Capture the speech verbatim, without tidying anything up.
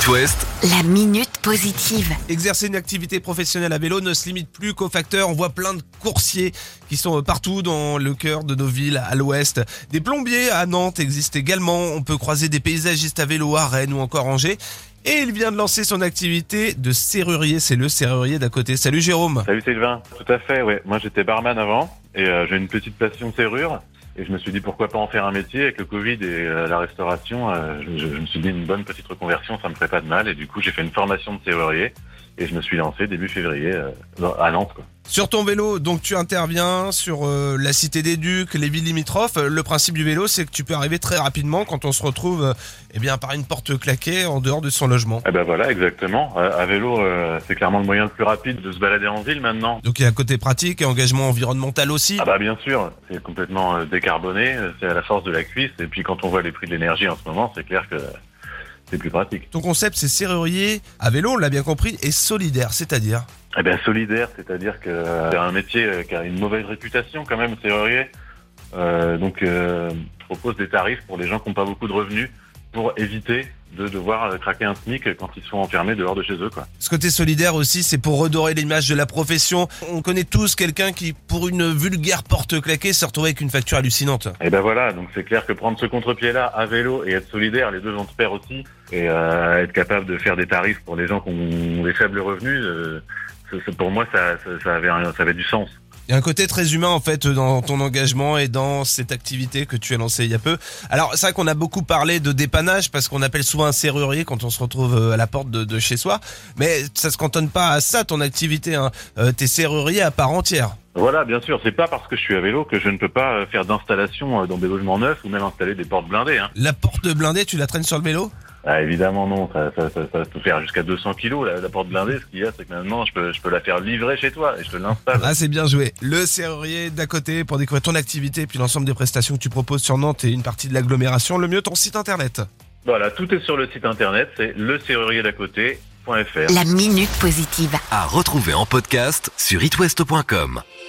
It West, La minute positive. Exercer une activité professionnelle à vélo ne se limite plus qu'aux facteurs. On voit plein de coursiers qui sont partout dans le cœur de nos villes à l'ouest. Des plombiers à Nantes existent également. On peut croiser des paysagistes à vélo à Rennes ou encore Angers. Et il vient de lancer son activité de serrurier. C'est le serrurier d'à côté. Salut Jérôme. Salut Sylvain, tout à fait, ouais. Moi j'étais barman avant et euh, j'ai une petite passion serrure et je me suis dit pourquoi pas en faire un métier. Avec le Covid et euh, la restauration, euh, je, je me suis dit une bonne petite reconversion, ça me ferait pas de mal et du coup j'ai fait une formation de serrurier et je me suis lancé début février euh, à Nantes, quoi. Sur ton vélo, donc tu interviens sur euh, la Cité des Ducs, les villes limitrophes. Le principe du vélo, c'est que tu peux arriver très rapidement quand on se retrouve euh, eh bien, par une porte claquée en dehors de son logement. Eh ben voilà, exactement. Euh, à vélo, euh, c'est clairement le moyen le plus rapide de se balader en ville maintenant. Donc il y a un côté pratique et engagement environnemental aussi. Ah bah bien sûr, c'est complètement euh, décarboné, c'est à la force de la cuisse et puis quand on voit les prix de l'énergie en ce moment, c'est clair que c'est plus pratique. Ton concept, c'est serrurier à vélo, on l'a bien compris, et solidaire, c'est-à-dire Eh bien solidaire, c'est-à-dire que euh, c'est un métier euh, qui a une mauvaise réputation quand même, serrurier. Euh, donc euh, je propose des tarifs pour les gens qui n'ont pas beaucoup de revenus pour éviter de devoir euh, craquer un SMIC quand ils sont enfermés dehors de chez eux, quoi. Ce côté solidaire aussi, c'est pour redorer l'image de la profession. On connaît tous quelqu'un qui, pour une vulgaire porte claquée, se retrouve avec une facture hallucinante. Et ben voilà, donc c'est clair que prendre ce contre-pied-là à vélo et être solidaire, les deux vont de pair aussi, et euh, être capable de faire des tarifs pour les gens qui ont des faibles revenus, euh, c'est, c'est, pour moi ça, ça, ça, avait, un- ça avait du sens. Il y a un côté très humain en fait dans ton engagement et dans cette activité que tu as lancée il y a peu. Alors c'est vrai qu'on a beaucoup parlé de dépannage parce qu'on appelle souvent un serrurier quand on se retrouve à la porte de, de chez soi. Mais ça se cantonne pas à ça ton activité, hein. Euh, t'es serrurier à part entière. Voilà, bien sûr, c'est pas parce que je suis à vélo que je ne peux pas euh, faire d'installation euh, dans des logements neufs ou même installer des portes blindées, hein. La porte blindée, tu la traînes sur le vélo ? Ah, évidemment non, ça, ça, ça, ça peut faire jusqu'à deux cents kilos la, la porte blindée. Ce qu'il y a, c'est que maintenant je peux, je peux la faire livrer chez toi et je te l'installe. Ah, c'est bien joué. Le serrurier d'à côté pour découvrir ton activité et puis l'ensemble des prestations que tu proposes sur Nantes et une partie de l'agglomération. Le mieux, ton site internet. Voilà, tout est sur le site internet, c'est le serrurier d'à côté point f r. La minute positive. à retrouver en podcast sur itwest point com.